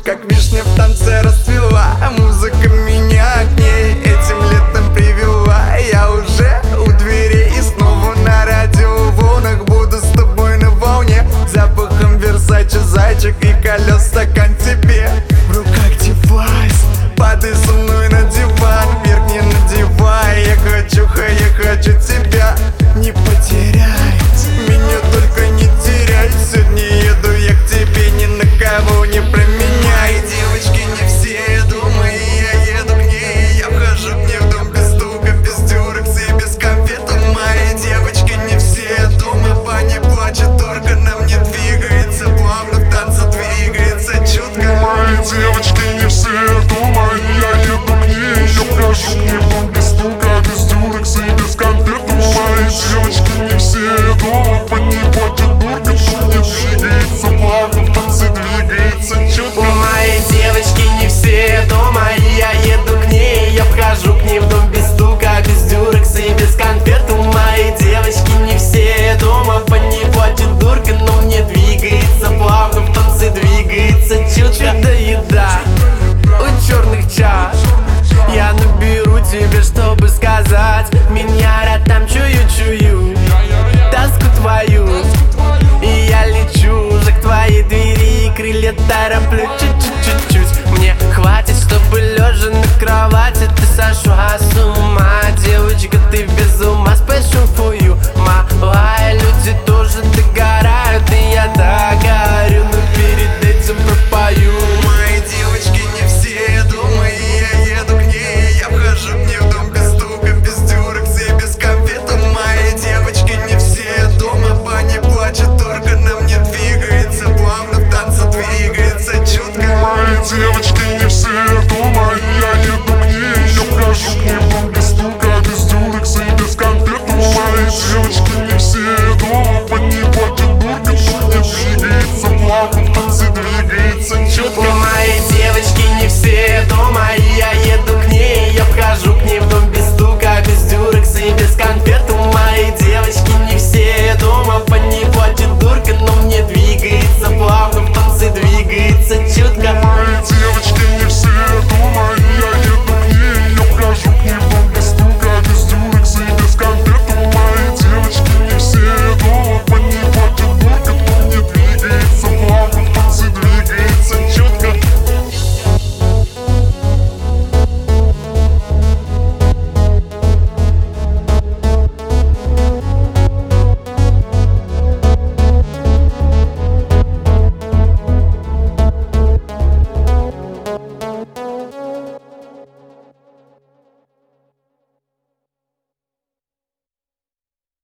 как вишня в танце расцвела. Музыка меня к ней этим летом привела. Я уже у дверей и снова на радиоволнах. Буду с тобой на волне, запахом Версаче, зайчик и колес, стакан тебе. В руках девайс, падай со мной на диван, вверх не надевай. Я хочу тебя не потерять, меня только не теряй. Сегодня еду я к тебе, ни на кого не променяй. Девочки не все дома, и я еду к ней. Я вхожу к ней в дом без стука, без дюрекс и без конфет. Мои девочки не все дома, Ваня плачет, только на мне двигается, плавно в танце двигается чутко. Мои девочки не все дома, и я еду к ней. Я вхожу к ней в дом без стука, без дюрекс и без конфет. Мои девочки не все дома, по ней плачет дурка, но мне двигается, плавно в танце двигается чутко. Мои девочки не все дома, и я еду к ней. Я вхожу к ней в дом без стука, без дюрекса и без конфет. Мои девочки не все дома, по ней плачет дурка, но мне двигается, плавно в танце двигается чутко. Чудо-еда у черных чаш, я наберу тебе, чтобы сказать. Меня рад там чую тоску твою, и я лечу уже к твоей двери, крылья тороплю чуть-чуть. Мне хватит, чтобы лежа на кровати ты сошла с ума. Девочка, ты без ума, special for you, малая. Люди тоже догорают, и я догорю, но перед этим пропою. Мои девочки не все дома, и я еду к ней. Я вхожу к ней в дом без стука, без дюрекс и без конфет. Мои девочки не все дома, Ваня плачет, только на мне двигается, плавно в танце двигается чутко. Мои девочки не все дома, и я еду к ней. Я вхожу к ней в дом без стука, без дюрекс и без конфет. Мои девочки не все дома, по ней плачет дурка, но мне двигается, плавно в танце двигается чутко.